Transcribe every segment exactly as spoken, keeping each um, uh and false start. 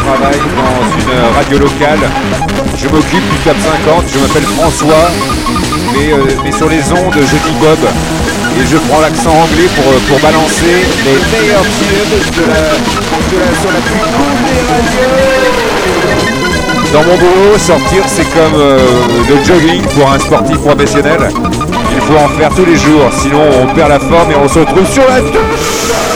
travaille dans une radio locale. Je m'occupe du Top cinquante, je m'appelle François, mais, euh, mais sur les ondes, je dis Bob. Et je prends l'accent anglais pour, pour balancer les meilleurs tubes de la, de la, sur la plus cool des radios. Dans mon boulot, sortir c'est comme euh, le jogging pour un sportif professionnel. Il faut en faire tous les jours, sinon on perd la forme et on se retrouve sur la touche.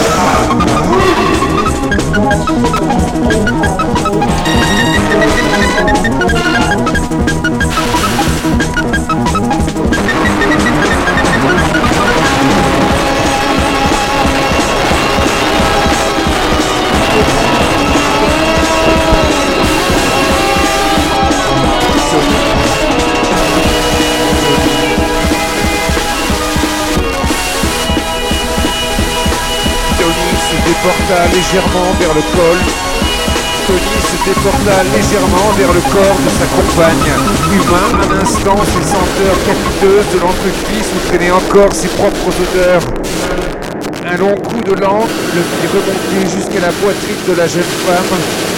Déporta légèrement vers le col. Tony se déporta légèrement vers le corps de sa compagne. Humain, un instant, ses senteurs capiteuses de l'entrecuisse où traînaient encore ses propres odeurs. Un long coup de langue le fit remonter jusqu'à la poitrine de la jeune femme.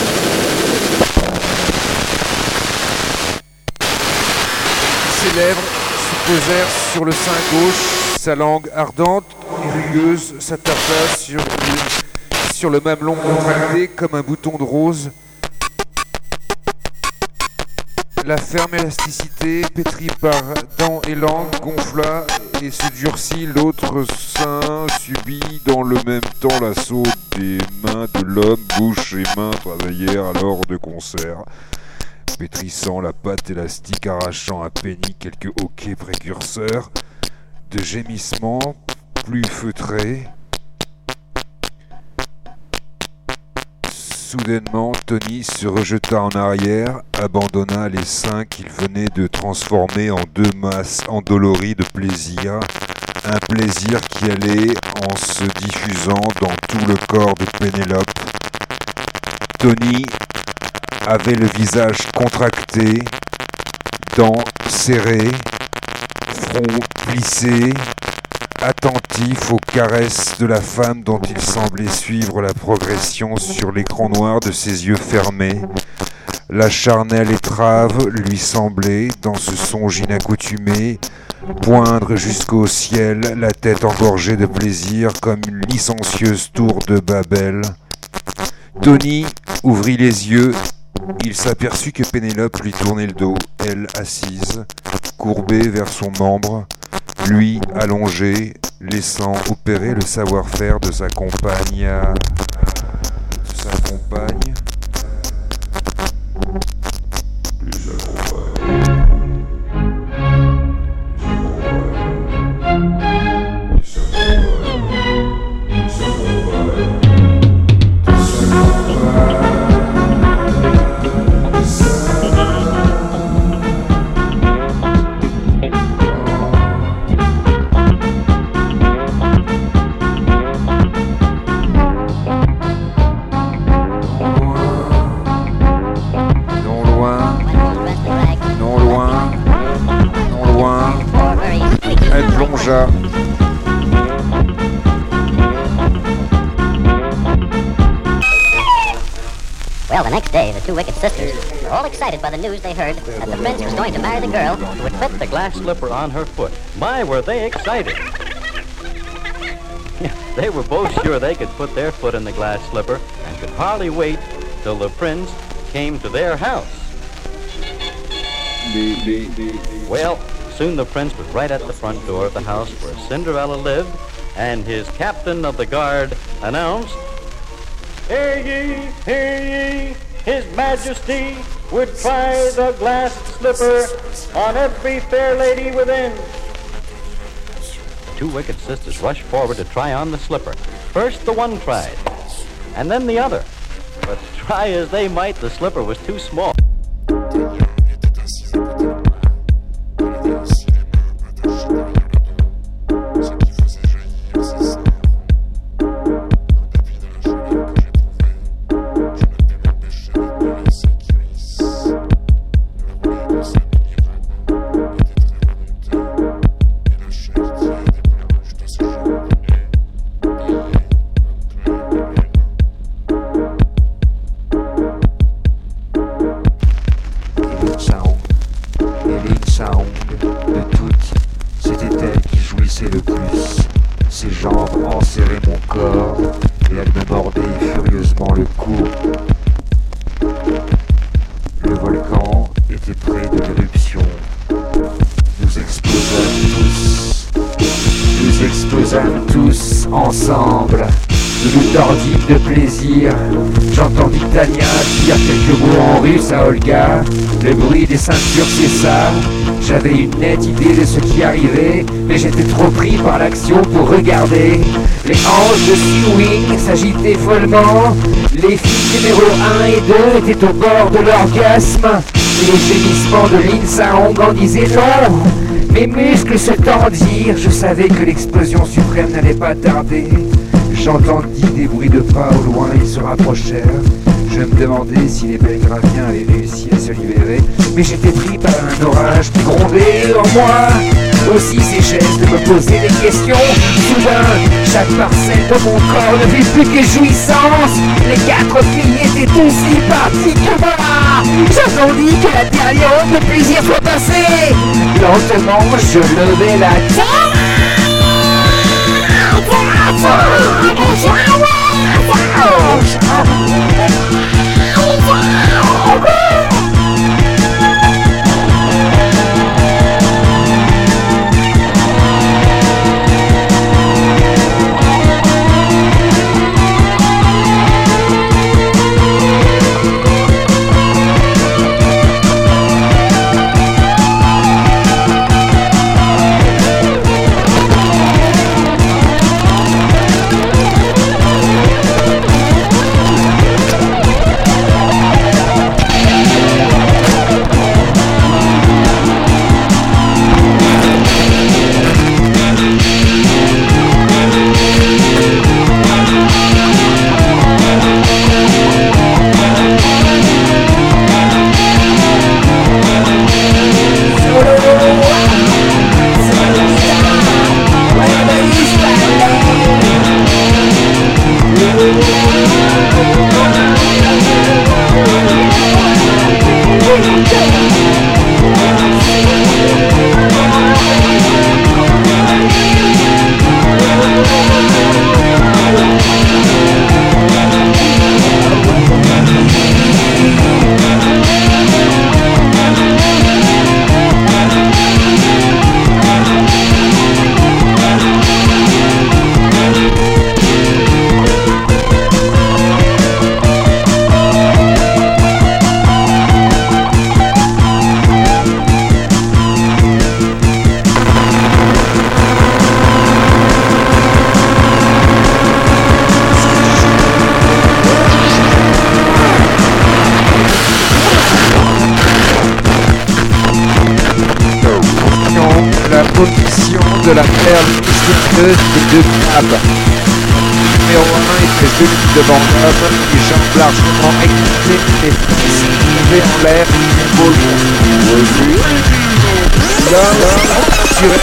Ses lèvres se posèrent sur le sein gauche. Sa langue ardente et rugueuse s'attarda sur sur le mamelon contracté comme un bouton de rose. La ferme élasticité, pétrie par dents et langue, gonfla et se durcit. L'autre sein subit dans le même temps l'assaut des mains de l'homme. Bouche et mains travaillèrent alors de concert, pétrissant la pâte élastique, arrachant à pénis quelques hoquets précurseurs de gémissements plus feutrés. Soudainement, Tony se rejeta en arrière, abandonna les seins qu'il venait de transformer en deux masses endolories de plaisir, un plaisir qui allait en se diffusant dans tout le corps de Pénélope. Tony avait le visage contracté, dents serrées, front plissé, attentif aux caresses de la femme dont il semblait suivre la progression sur l'écran noir de ses yeux fermés. La charnelle étrave lui semblait, dans ce songe inaccoutumé, poindre jusqu'au ciel, la tête engorgée de plaisir comme une licencieuse tour de Babel. Tony ouvrit les yeux. Il s'aperçut que Pénélope lui tournait le dos, elle assise, courbée vers son membre, lui allongé, laissant opérer le savoir-faire de sa compagne. De sa compagne. De sa compagne. Well, the next day, the two wicked sisters were all excited by the news they heard that the prince was going to marry the girl who would put the glass slipper on her foot. My, were they excited! They were both sure they could put their foot in the glass slipper and could hardly wait till the prince came to their house. Well, soon the prince was right at the front door of the house where Cinderella lived, and his captain of the guard announced, "Hear ye, hear ye, His Majesty would try the glass slipper on every fair lady within." The two wicked sisters rushed forward to try on the slipper. First the one tried, and then the other. But try as they might, the slipper was too small. vent le coup. Le volcan était près de l'éruption. Nous explosâmes tous. Nous explosâmes tous ensemble. Nous nous tordîmes de plaisir. J'entendis Tania dire quelques mots en russe à Olga. Le bruit des ceintures cessa. J'avais une nette idée de ce qui arrivait, mais j'étais trop pris par l'action pour regarder. Les hanches de Sea-Wing s'agitaient follement. Les filles numéro un et deux étaient au bord de l'orgasme. Et les gémissements de Lin Saong en disaient long. Mes muscles se tendirent. Je savais que l'explosion suprême n'allait pas tarder. J'entendis des bruits de pas au loin, ils se rapprochèrent. Je me demandais si les Belgraviens avaient réussi à se libérer, mais j'étais pris par un orage qui grondait en moi. Aussi séchesse de me poser des questions. Soudain, chaque parcelle de mon corps ne vit plus que jouissance. Les quatre filles étaient aussi parties que moi. J'attendis que la dernière onde de plaisir soit passée. Lentement, je levai la tête. De la perle mystérieuse des deux crabes. Numéro un était celui devant l'homme, les jambes largement équipées, les fesses levées en l'air, épaules revues. L'homme tirait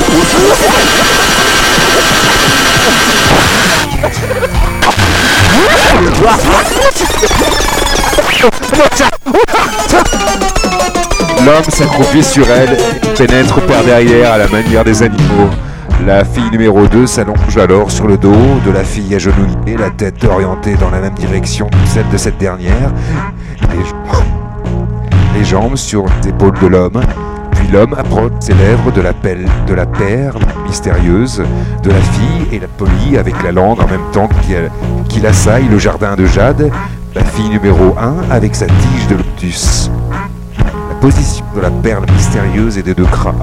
L'homme s'accroupit sur elle et pénètre par derrière à la manière des animaux. La fille numéro deux s'allonge alors sur le dos de la fille agenouillée, la tête orientée dans la même direction que celle de cette dernière, les, les jambes sur les épaules de l'homme. Puis l'homme approche ses lèvres de la, pelle, de la perle mystérieuse de la fille et la polie avec la langue en même temps qu'il, qu'il assaille le jardin de jade, la fille numéro un avec sa tige de lotus. La position de la perle mystérieuse et des deux crabes.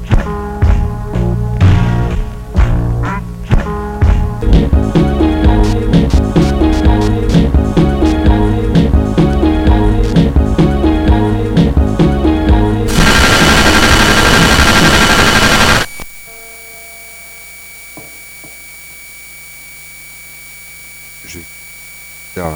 Je... Ah.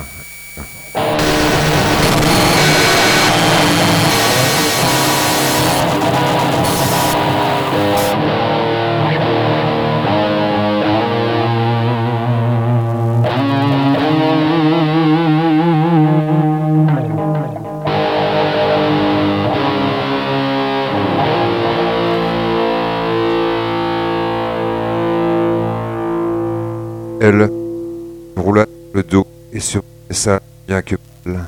Elle roula le dos et sur ça bien que mal.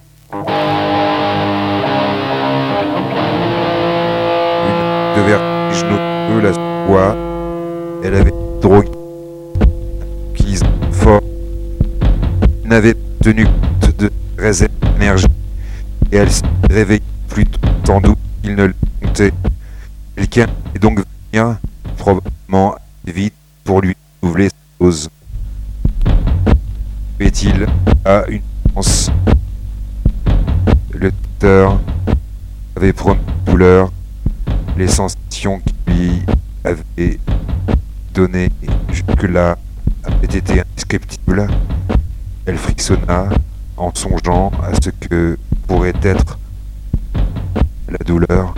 Une de vertige nocturne la soie. Elle avait drogué qui fort. Elle n'avait tenu compte de réserve d'énergie et elle s'est réveillée plus tôt, sans doute qu'il ne le comptait. Quelqu'un est donc venu, probablement vite, pour lui renouveler sa dose. Fait-il à une chance? Le docteur avait promis la douleur, les sensations qu'il lui avait données jusque-là avaient été indescriptibles. Elle frissonna en songeant à ce que pourrait être la douleur.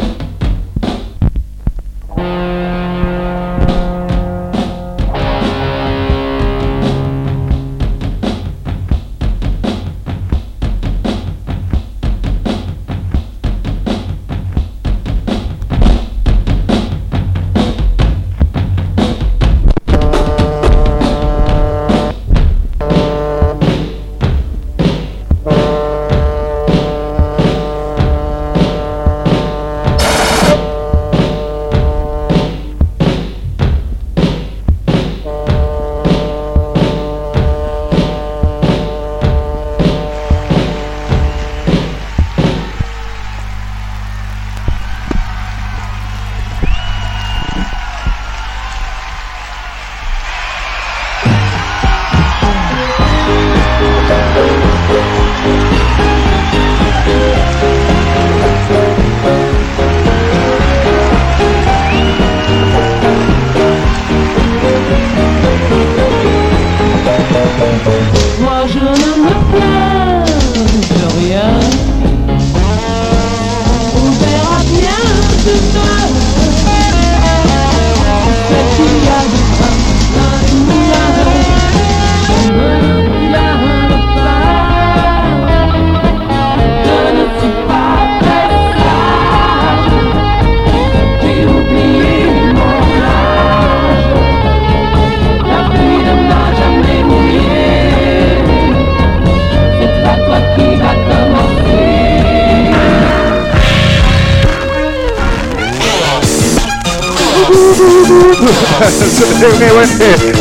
Mais ouais,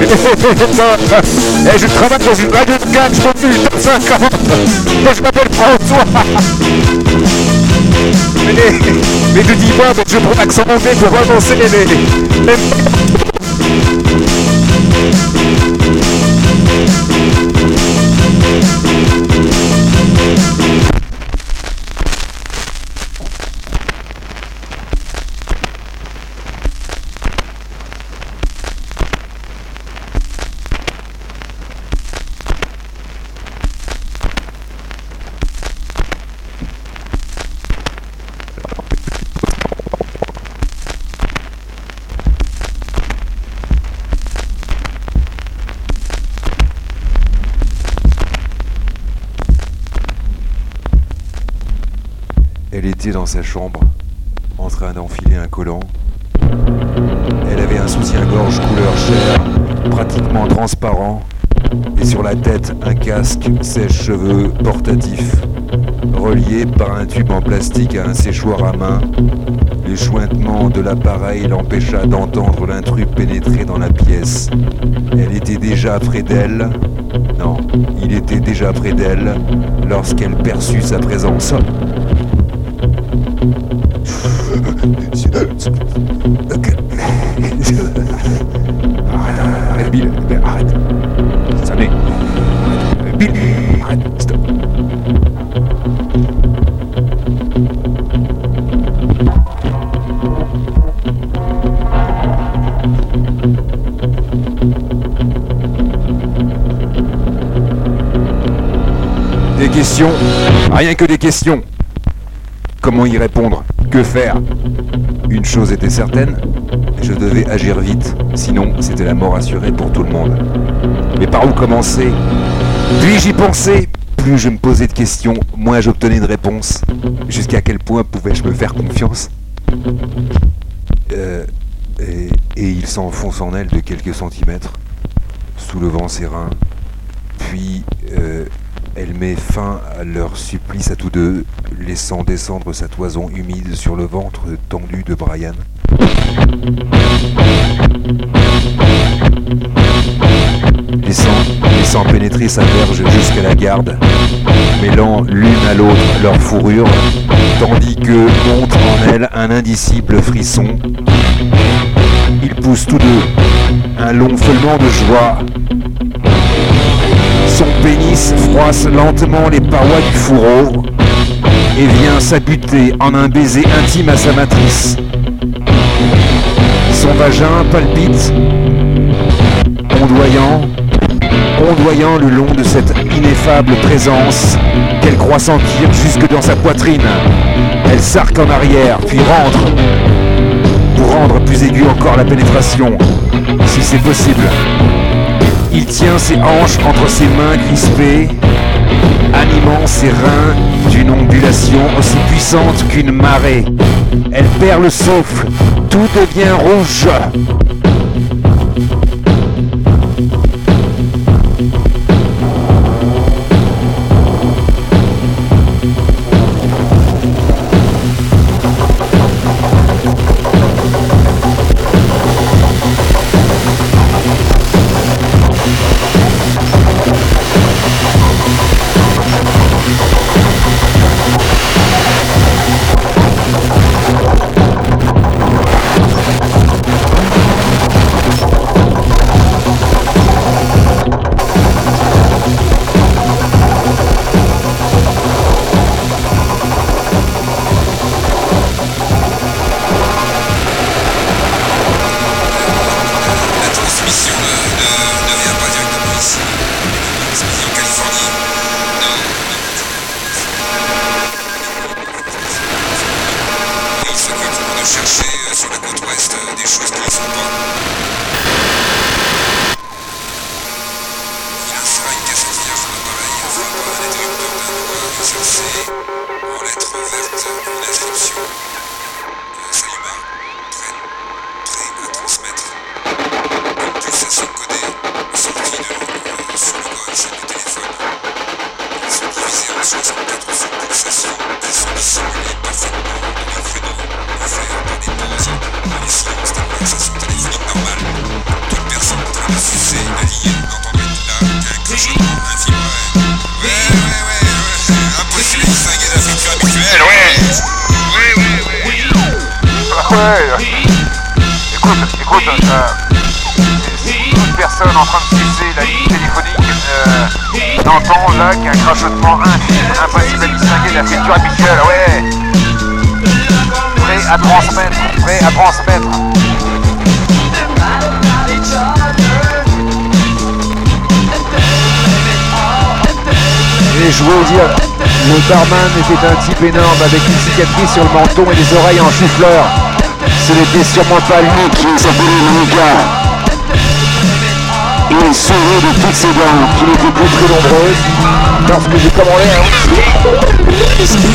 et je travaille dans une radio de gang, je suis venu huit heures cinquante. Moi je m'appelle François. Mais, mais je dis pas, mais je prends l'accent anglais pour avancer les... les... Elle était dans sa chambre, en train d'enfiler un collant. Elle avait un soutien-gorge couleur chair, pratiquement transparent, et sur la tête un casque sèche-cheveux portatif, relié par un tube en plastique à un séchoir à main. L'échouintement de l'appareil l'empêcha d'entendre l'intrus pénétrer dans la pièce. Elle était déjà près d'elle. Non, il était déjà près d'elle lorsqu'elle perçut sa présence. Arrête, Bill, arrête. Ça n'est. Bill, arrête, stop. Des questions, rien que des questions. Comment y répondre? Que faire? Une chose était certaine, je devais agir vite, sinon c'était la mort assurée pour tout le monde. Mais par où commencer? Plus j'y pensais, plus je me posais de questions, moins j'obtenais de réponses. Jusqu'à quel point pouvais-je me faire confiance? euh, et, et il s'enfonce en elle de quelques centimètres, soulevant ses reins, puis euh, elle met fin à leur supplice à tous deux, laissant descendre sa toison humide sur le ventre tendu de Brian. Laissant, laissant pénétrer sa verge jusqu'à la garde, mêlant l'une à l'autre leur fourrure, tandis que monte en elle un indicible frisson. Ils poussent tous deux un long feulement de joie. Son pénis froisse lentement les parois du fourreau et vient s'abuter en un baiser intime à sa matrice. Son vagin palpite, ondoyant, ondoyant le long de cette ineffable présence qu'elle croit sentir jusque dans sa poitrine. Elle s'arque en arrière, puis rentre, pour rendre plus aiguë encore la pénétration, si c'est possible. Il tient ses hanches entre ses mains crispées, animant ses reins d'une ondulation aussi puissante qu'une marée. Elle perd le souffle, tout devient rouge. En train de sucer la ligne téléphonique, euh, n'entend là qu'un crachotement infime, impossible à distinguer de la friture habituelle, ouais. Prêt à transmettre, prêt à transmettre. Et je veux vous dire, le barman était un type énorme avec une cicatrice sur le menton et des oreilles en chou-fleur. Ce n'était sûrement pas lui qui s'appelait Monica. Il sourit de toutes ses dents, qui n'étaient plus très nombreuses, lorsque j'ai commandé un whisky.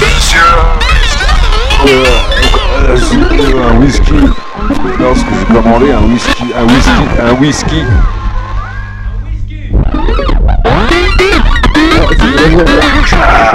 Euh, euh, un whisky. Lorsque j'ai commandé un whisky, un whisky, un whisky. Ah.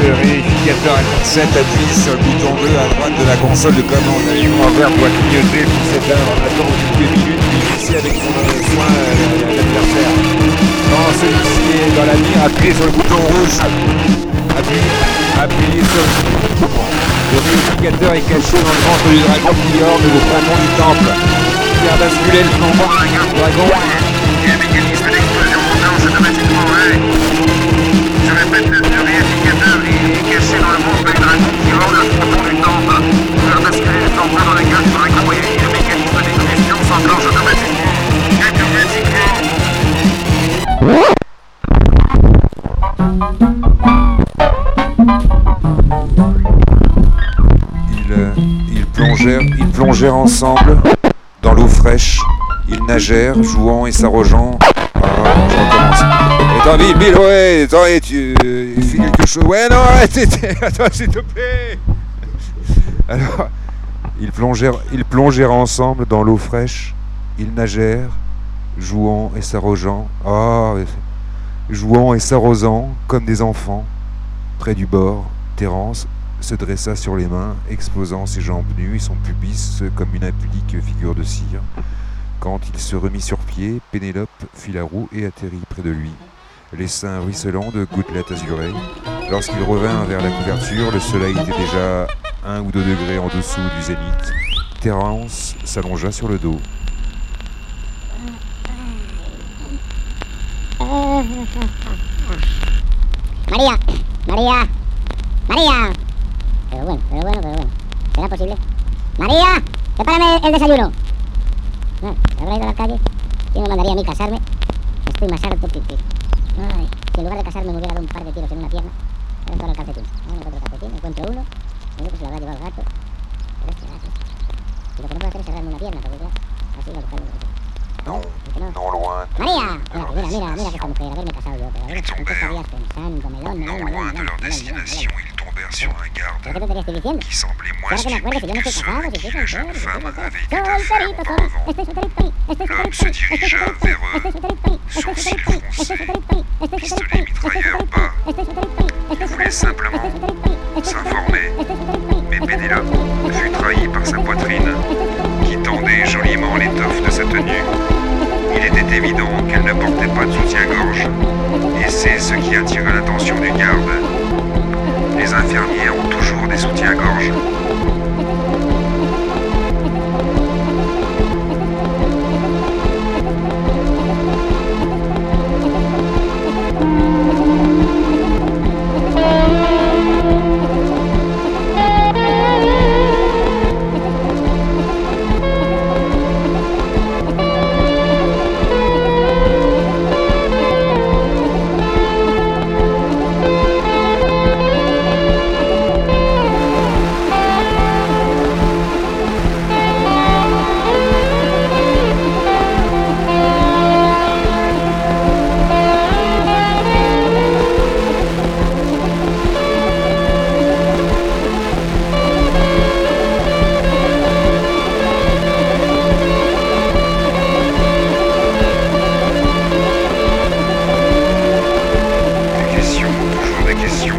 Réificateur F sept appuie sur le bouton bleu à droite de la console de commande. L'écran vert doit clignoter pour s'éteindre en attendant quelques minutes puis fixer avec son soin l'adversaire. Quand celui-ci est dans la mire, appuyez sur le bouton rouge. Appuyez, appuyez sur le bouton. Le réificateur est caché dans le ventre du dragon qui orne le fondement du temple. Faire basculer le flambeau du dragon. Il y a un mécanisme d'explosion montant automatiquement, ouais. Je répète, le, le réificateur est caché dans le ventre du dragon qui orne le fronton du temple. Faire basculer le flambeau dans la gueule du dragon et le mécanisme d'explosion s'enclenche automatiquement. Automatiquement. Ils, euh, ils, plongèrent, ils plongèrent ensemble dans l'eau fraîche. Ils nagèrent, jouant et s'arrogeant. Ah, je recommence. Attends, Bill, Bill, ouais, attends, et tu euh, fais quelque chose. Ouais, non, arrête, attends, s'il te plaît. Alors, ils plongèrent, ils plongèrent ensemble dans l'eau fraîche. Ils nagèrent, jouant et s'arrogeant. Ah, jouant et s'arrosant comme des enfants. Près du bord, Terence se dressa sur les mains, exposant ses jambes nues et son pubis comme une impudique figure de cire. Quand il se remit sur pied, Pénélope fit la roue et atterrit près de lui, les seins ruisselants de gouttelettes azurées. Lorsqu'il revint vers la couverture, le soleil était déjà un ou deux degrés en dessous du zénith. Terence s'allongea sur le dos. María, María, María. Pero bueno, pero bueno, pero bueno. ¿Será posible? María, prepárame el desayuno. No, ¿habrá ido a la calle? ¿Quién me mandaría a mí casarme? Estoy más harto que... Ay, si en lugar de casarme me hubiera dado un par de tiros en una pierna, me encuentro el calcetín. No, no encuentro el calcetín, encuentro uno. Seguro que se lo habrá llevado el gato. Pero este gato. Y lo que no puedo hacer es cerrarme una pierna, porque claro, así va a buscarme un calcetín. Non, No. non loin. María, mira, mira, mira, mira que esta mujer, haberme casado yo, pero a ver, Ils ¿qué tombèrent. estarías pensando? Melón, melón, Non melón, loin de melón, leur melón, destination, melón. ils tombèrent sur un ¿Pero qué garde te estaría estoy diciendo? qui semblait moins Ahora que me acuerdo, stupide si yo no que estoy ceux casado, avec si qui estoy la jeune soltero, femme si estoy avait soltero. eu affaire Solterito, auparavant. estoy solterito, estoy L'homme solterito, se estoy dirigea solterito, vers eux, estoy solterito, estoy sourcils solterito, estoy froncés, solterito, estoy pistolet solterito, mitrailleur estoy bas. solterito, estoy solterito, Il estoy voulait solterito, simplement estoy solterito, estoy s'informer, solterito, estoy solterito, mais Pénélope fut trahie par sa poitrine, qui tendait joliment l'étoffe de sa tenue. Il était évident qu'elle ne portait pas de soutien-gorge, et c'est ce qui attira l'attention du garde. Les infirmières ont toujours des soutiens-gorge. Des questions, toujours des questions.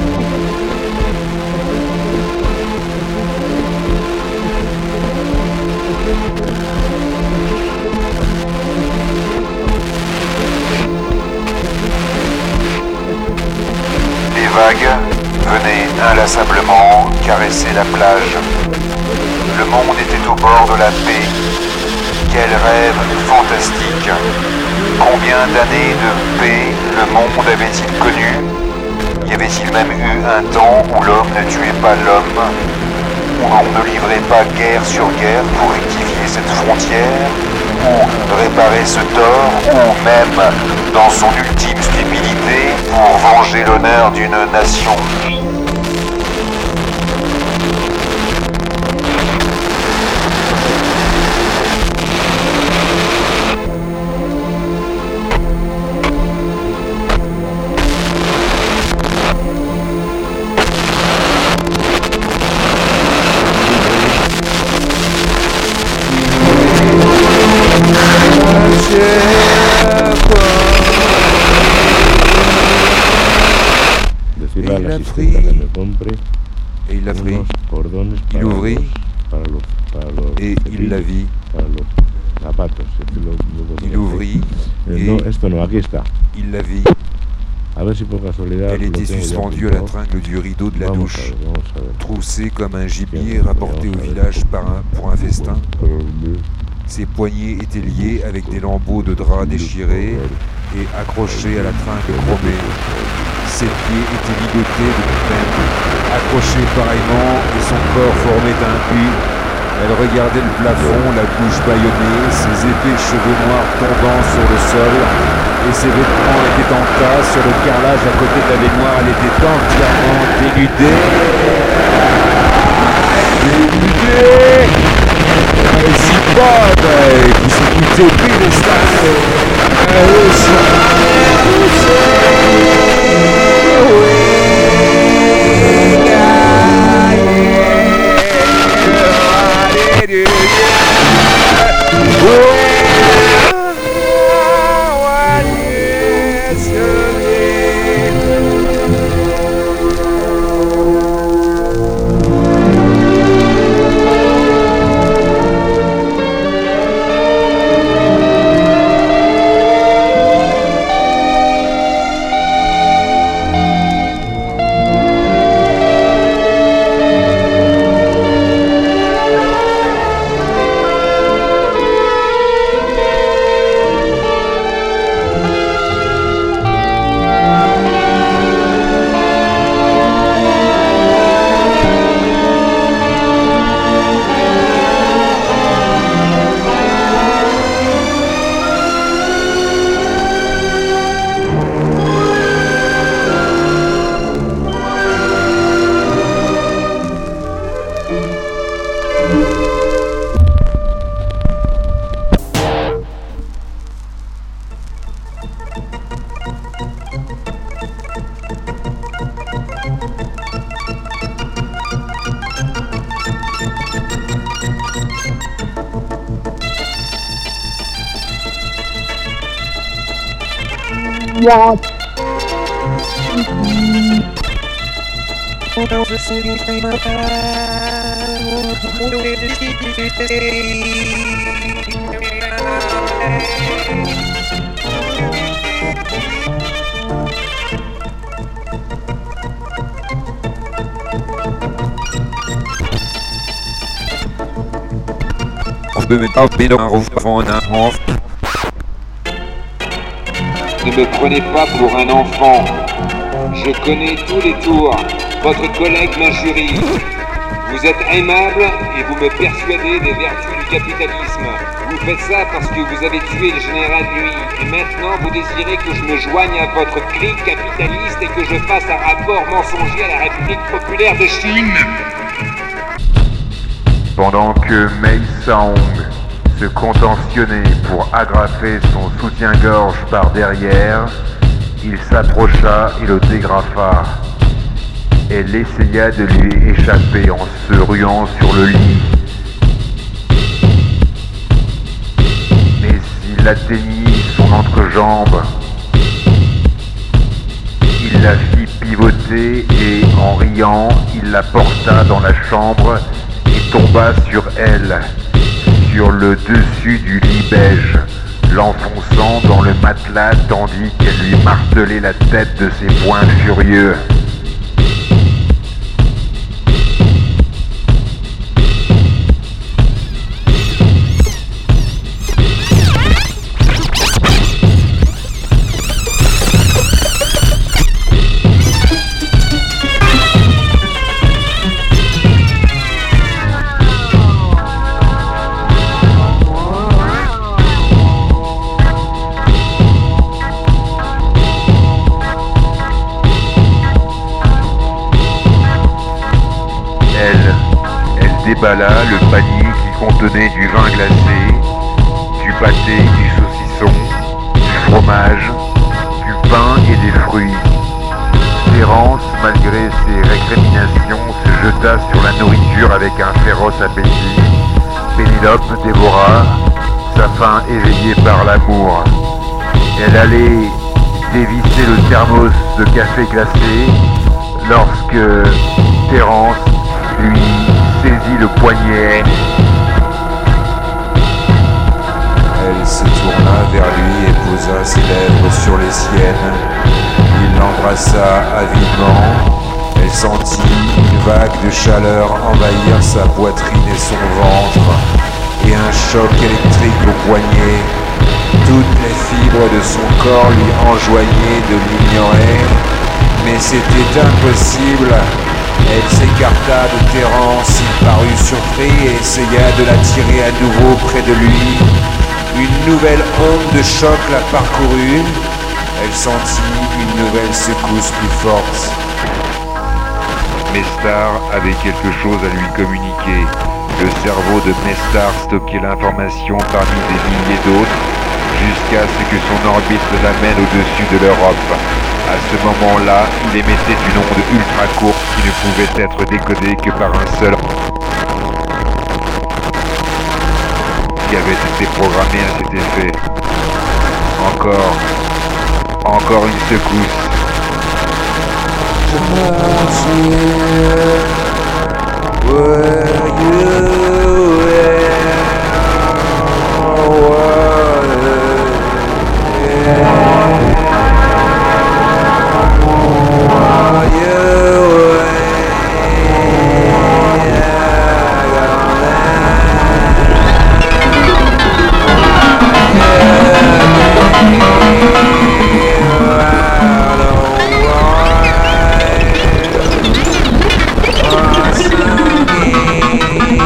Les vagues venaient inlassablement caresser la plage. Le monde était au bord de la paix. Quel rêve fantastique! Combien d'années de paix le monde avait-il connu? Y avait-il même eu un temps où l'homme ne tuait pas l'homme? Où l'on ne livrait pas guerre sur guerre pour rectifier cette frontière? Ou réparer ce tort? Ou même, dans son ultime stupidité, pour venger l'honneur d'une nation? Et il la a asistenta pris que me compre et il l'a pris. unos cordones Il para ouvrit los, para los, para los et il cepillos, la vit. para los zapatos. Es que lo- lo Il conocéis. ouvrit Eh, et No, esto no, aquí está. il la vit. A ver si por casualidad Elle lo était tengo ya suspendue à la apuntado. tringle du rideau de la Vamos a douche, ver, vamos a ver. troussée comme un gibier Bien, rapporté vamos au a ver. village par un, pour un festin. Control, Ses poignets étaient liés avec des lambeaux de drap déchirés et accrochés à la tringle chromée. Ses pieds étaient ligotés de même, accrochés pareillement et son corps formait un U. Elle regardait le plafond, la bouche bâillonnée, ses épais cheveux noirs tombant sur le sol, et ses vêtements étaient en tas sur le carrelage à côté de la baignoire. Elle était entièrement dénudée. Dénudée! E si pode, che si tutte qui stanno, e on peut même pas péter un rouf avant un enfant. Ne me prenez pas pour un enfant. Je connais tous les tours. Votre collègue m'injurie. Vous êtes aimable et vous me persuadez des vertus du capitalisme. Vous faites ça parce que vous avez tué le général Nuit. Et maintenant, vous désirez que je me joigne à votre clique capitaliste et que je fasse un rapport mensonger à la République populaire de Chine. Pendant que Mei Saong se contentionnait pour agrafer son soutien-gorge par derrière, il s'approcha et le dégrafa. Elle essaya de lui échapper en se ruant sur le lit. Mais s'il atteignit son entrejambe, il la fit pivoter et, en riant, il la porta dans la chambre et tomba sur elle, sur le dessus du lit beige, l'enfonçant dans le matelas tandis qu'elle lui martelait la tête de ses poings furieux. Déballa le panier qui contenait du vin glacé, du pâté, du saucisson, du fromage, du pain et des fruits. Thérence, malgré ses récriminations, se jeta sur la nourriture avec un féroce appétit. Pénélope dévora, sa faim éveillée par l'amour. Elle allait dévisser le thermos de café glacé, lorsque Terence lui saisit le poignet. Elle se tourna vers lui et posa ses lèvres sur les siennes. Il l'embrassa avidement. Elle sentit une vague de chaleur envahir sa poitrine et son ventre, et un choc électrique au poignet. Toutes les fibres de son corps lui enjoignaient de l'ignorer, mais c'était impossible. Elle s'écarta de Terence, il parut surpris et essaya de l'attirer à nouveau près de lui. Une nouvelle onde de choc la parcourut. Elle sentit une nouvelle secousse plus forte. Mestar avait quelque chose à lui communiquer. Le cerveau de Mestar stockait l'information parmi des milliers d'autres, jusqu'à ce que son orbite l'amène au-dessus de l'Europe. À ce moment-là, il émettait une onde ultra courte qui ne pouvait être décodée que par un seul qui avait été programmé à cet effet. Encore, encore une secousse. Awesome.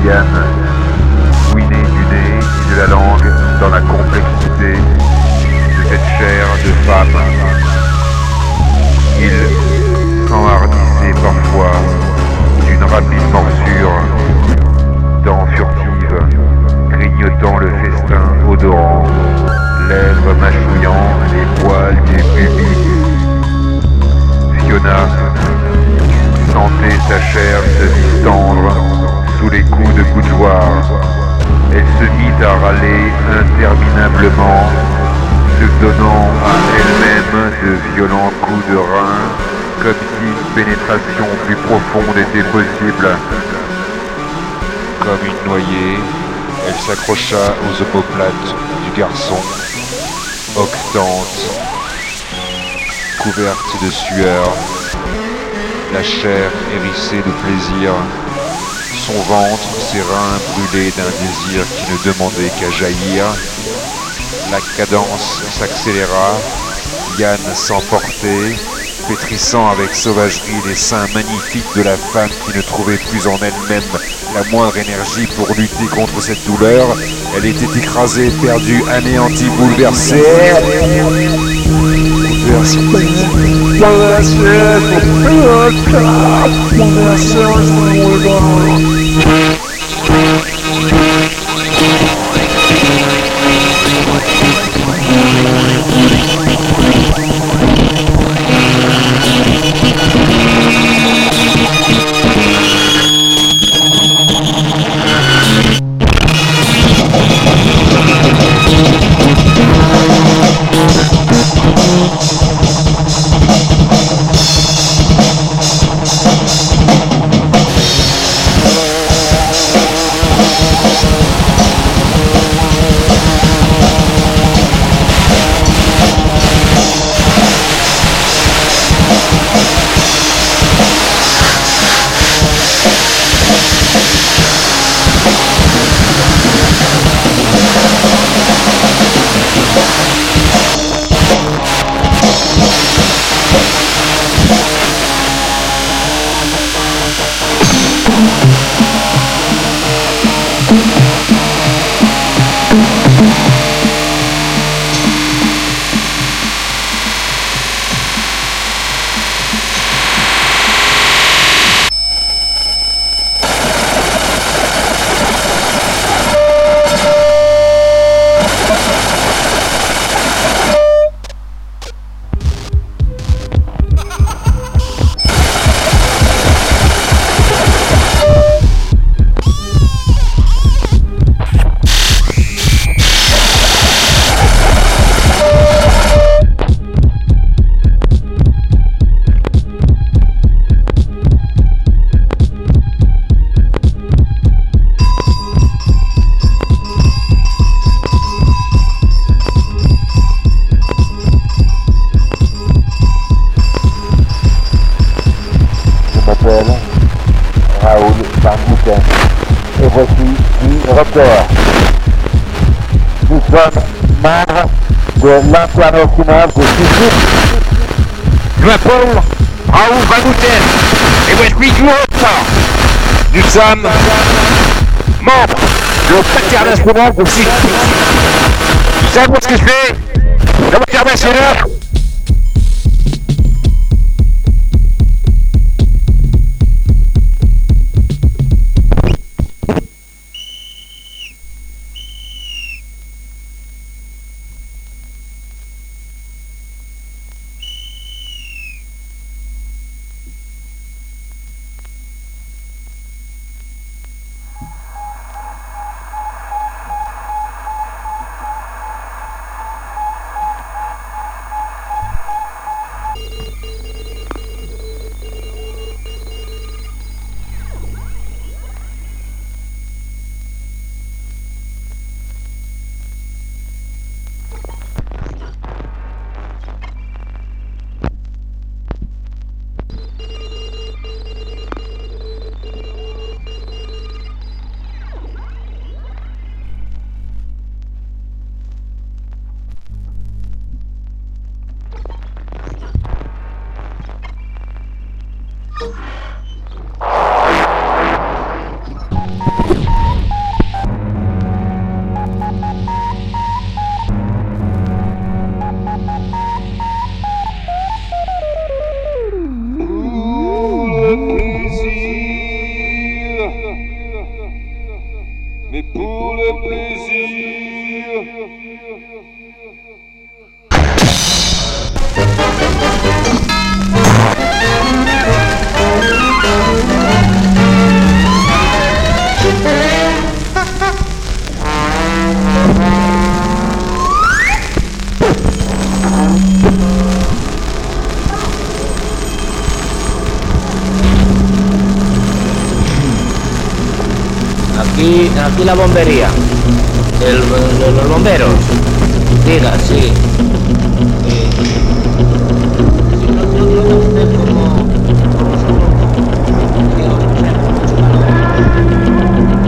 Yann, ouiné du nez et de la langue dans la complexité de cette chair de femme. Il s'enhardissait parfois d'une rapide morsure, dents furtives, grignotant le festin odorant, lèvres mâchouillant les poils des pupilles. Fiona sentait sa chair se distendre sous les coups de bougeoir. Elle se mit à râler interminablement, se donnant à elle-même de violents coups de rein, comme si une pénétration plus profonde était possible. Comme une noyée, elle s'accrocha aux omoplates du garçon, octante, couverte de sueur, la chair hérissée de plaisir, son ventre, ses reins brûlés d'un désir qui ne demandait qu'à jaillir. La cadence s'accéléra, Yann s'emportait, pétrissant avec sauvagerie les seins magnifiques de la femme qui ne trouvait plus en elle-même la moindre énergie pour lutter contre cette douleur. Elle était écrasée, perdue, anéantie, bouleversée. Raoul Van Gouten. Et voici Guy Rocker. Nous sommes membres de l'international de physique. Je m'appelle Raoul Van Gouten. Et voici Guy Rocker. Nous sommes membres de l'international de physique. Vous savez ce que je fais? L'international. mais pour le plaisir. Aquí, aquí la bombería. El, el- los bomberos. Diga, sí. Eh, si no, no nota usted como, como solo, digo, no sé, mucho calor.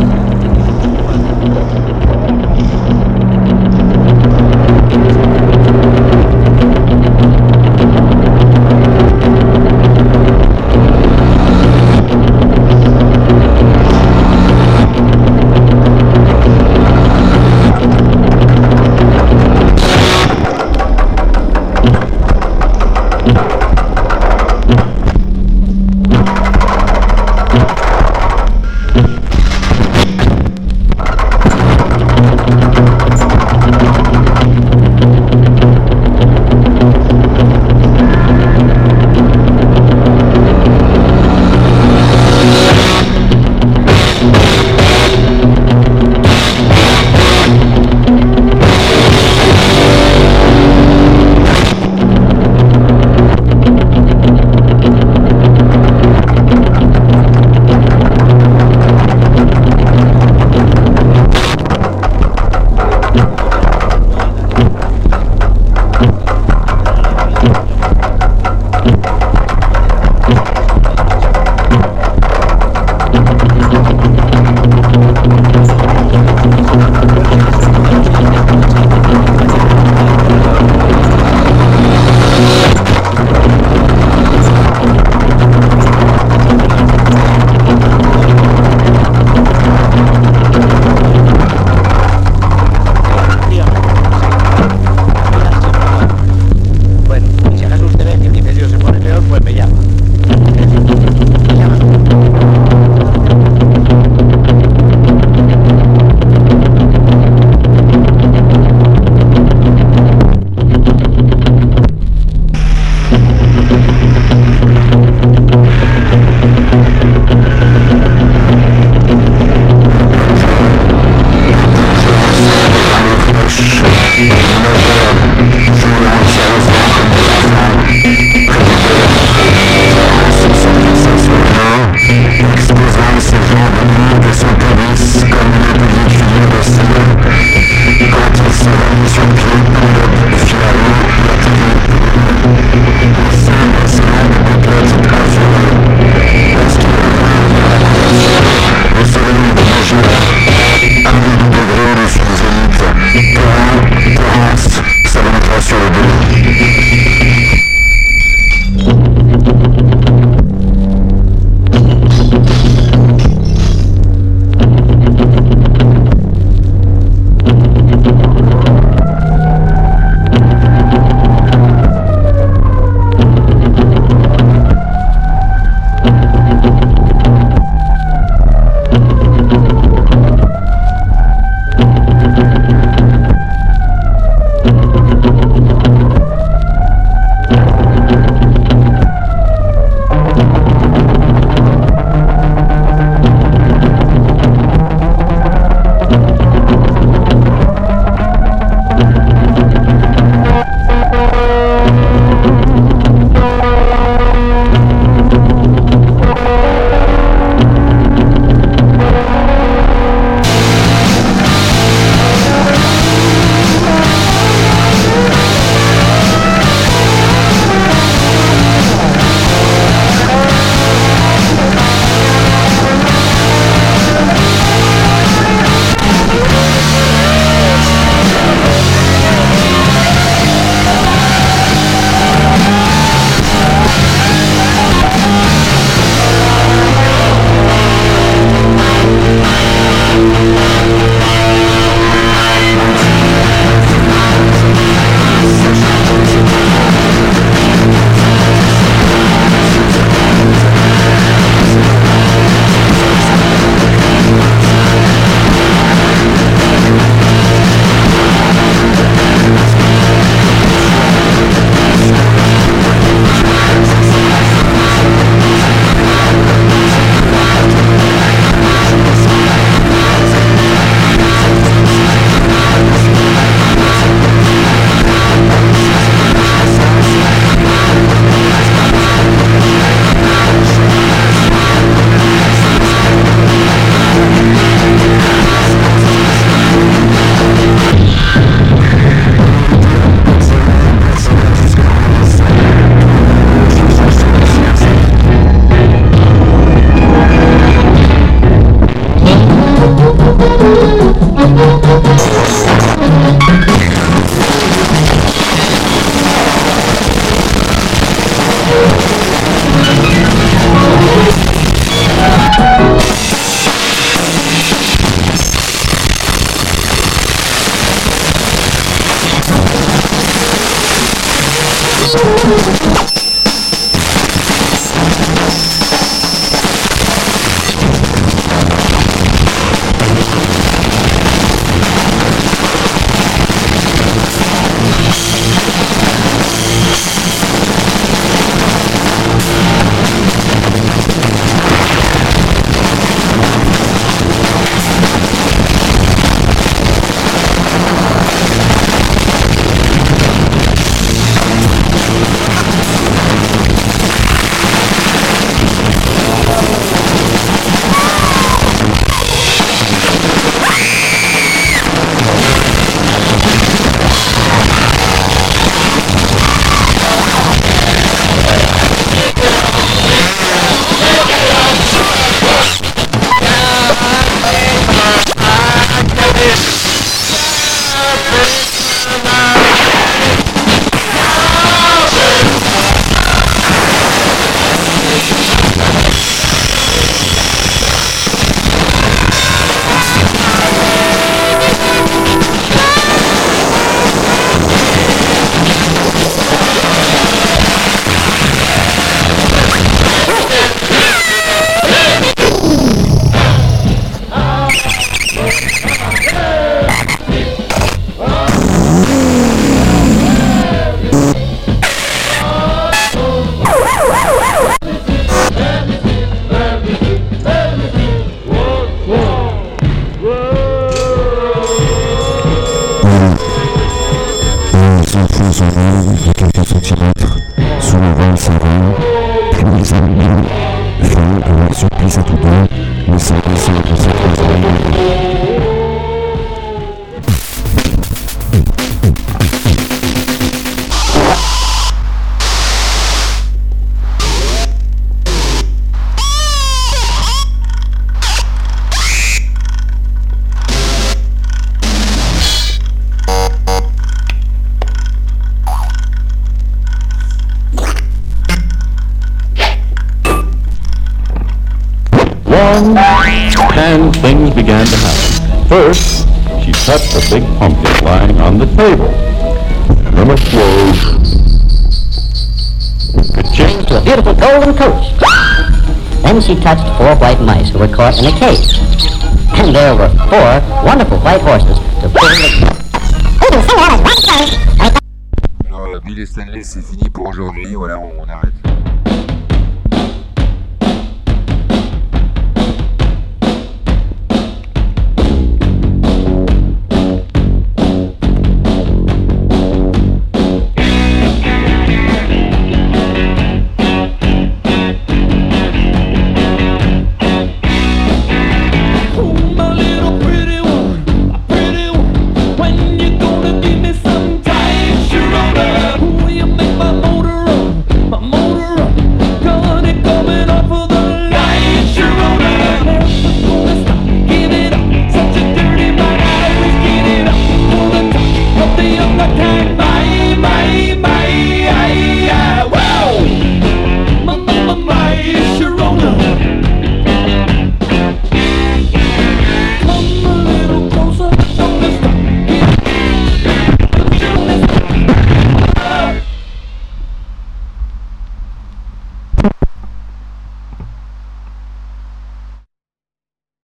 de quelques centimètres sous le vol s'arrête, puis les amis font avec surprise à tous deux, le sang descend de cette oreille. And things began to happen. First, she touched a big pumpkin lying on the table. And then it closed. It changed to a beautiful golden coach. Then she touched four white mice who were caught in a cage. And there were four wonderful white horses to pull the... Alors, Bill et Stanley, c'est fini pour aujourd'hui. Voilà, on arrête.